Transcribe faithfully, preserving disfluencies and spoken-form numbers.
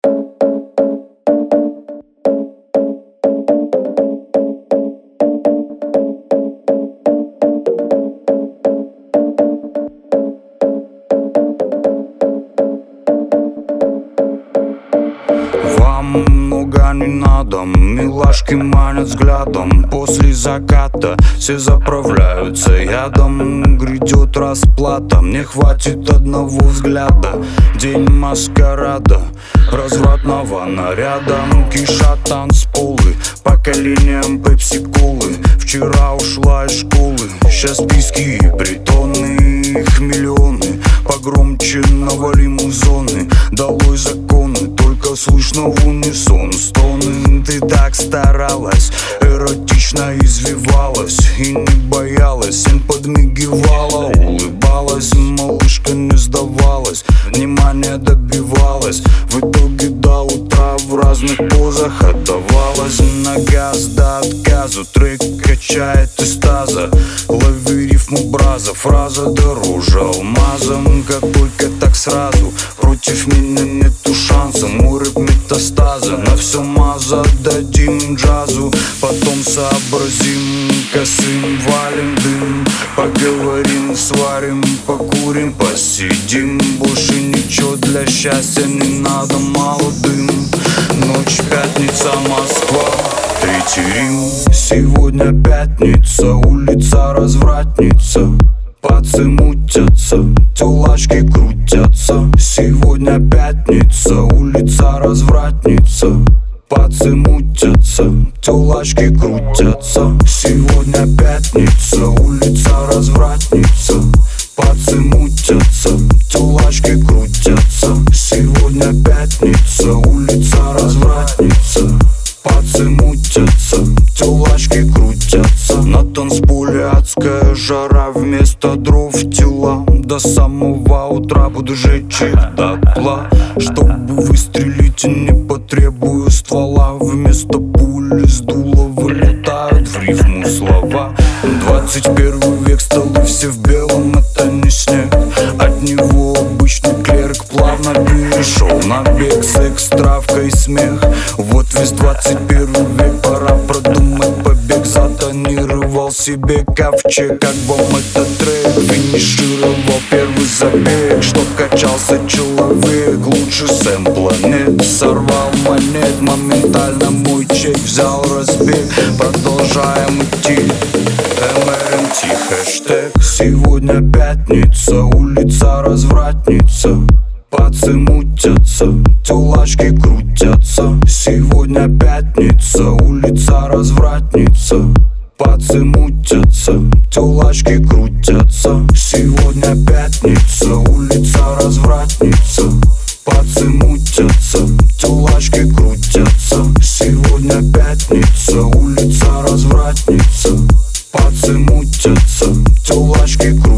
Много не надо, милашки манят взглядом. После заката все заправляются ядом. Грядет расплата, мне хватит одного взгляда. День маскарада, развратного наряда. Кишат танцполы, поколением пепси-колы. Вчера ушла из школы, сейчас списки и притоны. Их миллионы, погромче навалим зоны. Долой законы, только слышно в унисон стоны. Ты так старалась, эротично извивалась и не боялась, им подмигивала, улыбалась. Малышка не сдавалась, внимание добивалась. В итоге до утра в разных позах отдавалась. На газ до отказу, трек качает из таза. Лови рифму браза, фраза дороже алмазом. Как только так сразу, против меня нету шанса. Мой рэп метастаза, на все маза дадим джазу. Потом сообразим, косым валим дым. Поговорим, сварим, покурим, посидим. Больше ничего для счастья не надо, мало дым. Ночь, пятница, Москва, третий Рим. Сегодня пятница, улица развратница. Пацы мутятся, тёлачки крутятся. Сегодня пятница, улица развратница. Пацы мутятся, тёлачки крутятся. Сегодня пятница, улица развратница. Пацы мутятся, тёлачки крутятся. Сегодня пятница, улица развратница. Пацы мутятся, тёлачки крутятся. На танцполе адская жара, вместо дров тела. До самого утра буду жечь их дотла. Чтобы выстрелить, не потребую ствола. Вместо пули с дула вылетают в рифму слова. Двадцать первый век, столы все в белом, это не снег. От него обычный клерк плавно перешел на бег. Секс, травка и смех, вот весь двадцать первый век. Пора продумать побег, затонировал себе ковчег. Как вам этот трек? Финишировал первый забег, чтоб качался человек. Лучше сэмпла нет, сорвал монет. Моментально мой чек взял разбег. Продолжаем идти, эм эр эм ти хэштег. Сегодня пятница, улица развратница. Пацы мутятся, тёлачки крутятся. Сегодня пятница, улица развратница. Пацы мутятся, тёлачки крутятся. Сегодня пятница, улица развратница. Пацы мутятся, тёлачки крутятся. Сегодня пятница, улица развратница. Пацы мутятся, тёлачки крутятся.